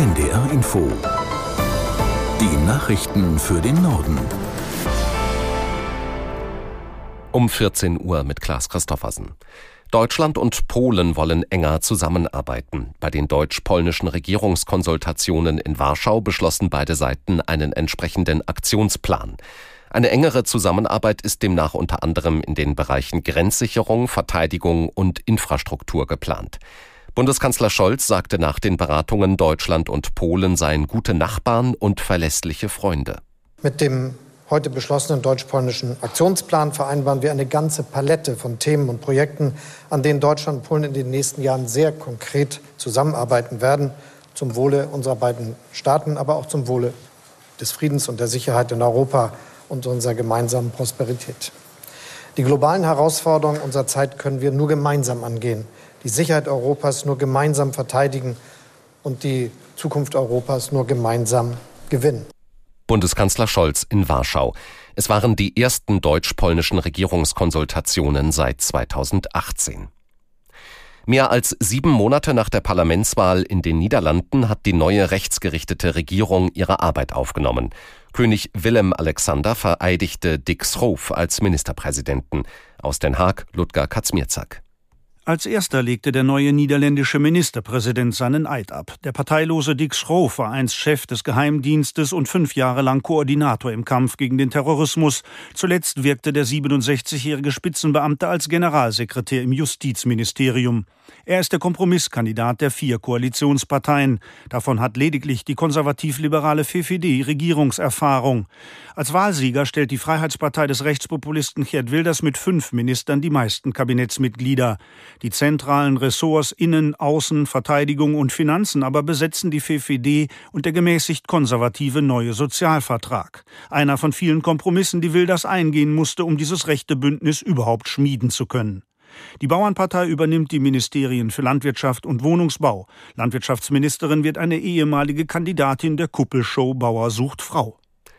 NDR Info. Die Nachrichten für den Norden. Um 14 Uhr mit Klaas Christoffersen. Deutschland und Polen wollen enger zusammenarbeiten. Bei den deutsch-polnischen Regierungskonsultationen in Warschau beschlossen beide Seiten einen entsprechenden Aktionsplan. Eine engere Zusammenarbeit ist demnach unter anderem in den Bereichen Grenzsicherung, Verteidigung und Infrastruktur geplant. Bundeskanzler Scholz sagte nach den Beratungen, Deutschland und Polen seien gute Nachbarn und verlässliche Freunde. Mit dem heute beschlossenen deutsch-polnischen Aktionsplan vereinbaren wir eine ganze Palette von Themen und Projekten, an denen Deutschland und Polen in den nächsten Jahren sehr konkret zusammenarbeiten werden, zum Wohle unserer beiden Staaten, aber auch zum Wohle des Friedens und der Sicherheit in Europa und unserer gemeinsamen Prosperität. Die globalen Herausforderungen unserer Zeit können wir nur gemeinsam angehen, die Sicherheit Europas nur gemeinsam verteidigen und die Zukunft Europas nur gemeinsam gewinnen. Bundeskanzler Scholz in Warschau. Es waren die ersten deutsch-polnischen Regierungskonsultationen seit 2018. Mehr als 7 Monate nach der Parlamentswahl in den Niederlanden hat die neue rechtsgerichtete Regierung ihre Arbeit aufgenommen. König Willem-Alexander vereidigte Dick Schoof als Ministerpräsidenten. Aus Den Haag, Ludger Kazmierczak. Als erster legte der neue niederländische Ministerpräsident seinen Eid ab. Der parteilose Dick Schoof war einst Chef des Geheimdienstes und 5 Jahre lang Koordinator im Kampf gegen den Terrorismus. Zuletzt wirkte der 67-jährige Spitzenbeamte als Generalsekretär im Justizministerium. Er ist der Kompromisskandidat der 4 Koalitionsparteien. Davon hat lediglich die konservativ-liberale VVD Regierungserfahrung. Als Wahlsieger stellt die Freiheitspartei des Rechtspopulisten Geert Wilders mit 5 Ministern die meisten Kabinettsmitglieder. Die zentralen Ressorts Innen-, Außen-, Verteidigung und Finanzen aber besetzen die VVD und der gemäßigt konservative neue Sozialvertrag. Einer von vielen Kompromissen, die Wilders eingehen musste, um dieses rechte Bündnis überhaupt schmieden zu können. Die Bauernpartei übernimmt die Ministerien für Landwirtschaft und Wohnungsbau. Landwirtschaftsministerin wird eine ehemalige Kandidatin der Kuppelshow Bauer sucht Frau.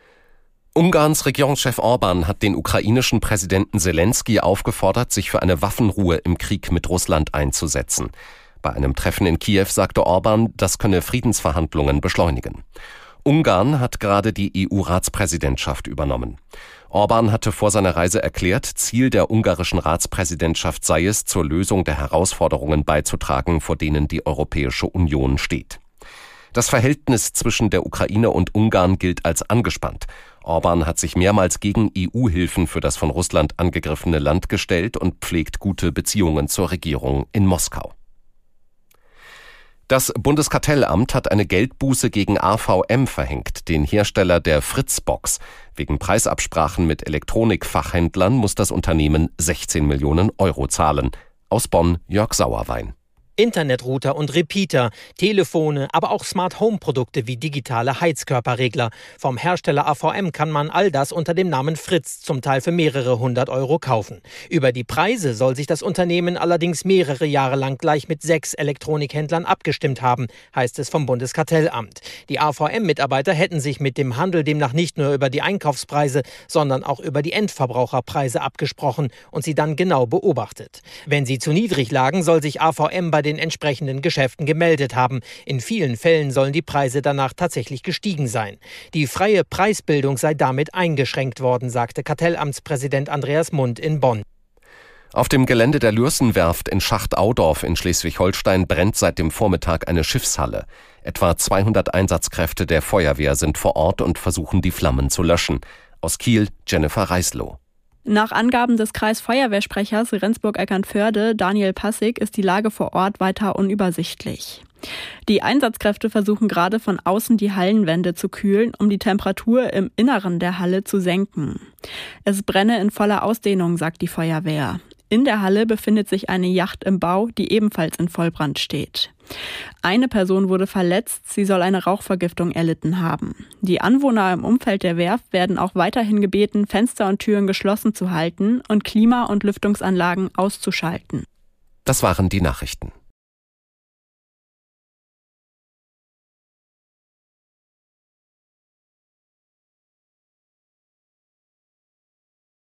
Ungarns Regierungschef Orbán hat den ukrainischen Präsidenten Selenskyj aufgefordert, sich für eine Waffenruhe im Krieg mit Russland einzusetzen. Bei einem Treffen in Kiew sagte Orbán, das könne Friedensverhandlungen beschleunigen. Ungarn hat gerade die EU-Ratspräsidentschaft übernommen. Orbán hatte vor seiner Reise erklärt, Ziel der ungarischen Ratspräsidentschaft sei es, zur Lösung der Herausforderungen beizutragen, vor denen die Europäische Union steht. Das Verhältnis zwischen der Ukraine und Ungarn gilt als angespannt. Orbán hat sich mehrmals gegen EU-Hilfen für das von Russland angegriffene Land gestellt und pflegt gute Beziehungen zur Regierung in Moskau. Das Bundeskartellamt hat eine Geldbuße gegen AVM verhängt, den Hersteller der Fritzbox. Wegen Preisabsprachen mit Elektronikfachhändlern muss das Unternehmen 16 Millionen Euro zahlen. Aus Bonn, Jörg Sauerwein. Internetrouter und Repeater, Telefone, aber auch Smart-Home-Produkte wie digitale Heizkörperregler. Vom Hersteller AVM kann man all das unter dem Namen Fritz zum Teil für mehrere 100 Euro kaufen. Über die Preise soll sich das Unternehmen allerdings mehrere Jahre lang gleich mit 6 Elektronikhändlern abgestimmt haben, heißt es vom Bundeskartellamt. Die AVM-Mitarbeiter hätten sich mit dem Handel demnach nicht nur über die Einkaufspreise, sondern auch über die Endverbraucherpreise abgesprochen und sie dann genau beobachtet. Wenn sie zu niedrig lagen, soll sich AVM bei den entsprechenden Geschäften gemeldet haben. In vielen Fällen sollen die Preise danach tatsächlich gestiegen sein. Die freie Preisbildung sei damit eingeschränkt worden, sagte Kartellamtspräsident Andreas Mund in Bonn. Auf dem Gelände der Lürsenwerft in Schacht-Audorf in Schleswig-Holstein brennt seit dem Vormittag eine Schiffshalle. Etwa 200 Einsatzkräfte der Feuerwehr sind vor Ort und versuchen, die Flammen zu löschen. Aus Kiel, Jennifer Reislow. Nach Angaben des Kreisfeuerwehrsprechers Rendsburg-Eckernförde, Daniel Passig, ist die Lage vor Ort weiter unübersichtlich. Die Einsatzkräfte versuchen gerade von außen die Hallenwände zu kühlen, um die Temperatur im Inneren der Halle zu senken. Es brenne in voller Ausdehnung, sagt die Feuerwehr. In der Halle befindet sich eine Yacht im Bau, die ebenfalls in Vollbrand steht. Eine Person wurde verletzt, sie soll eine Rauchvergiftung erlitten haben. Die Anwohner im Umfeld der Werft werden auch weiterhin gebeten, Fenster und Türen geschlossen zu halten und Klima- und Lüftungsanlagen auszuschalten. Das waren die Nachrichten.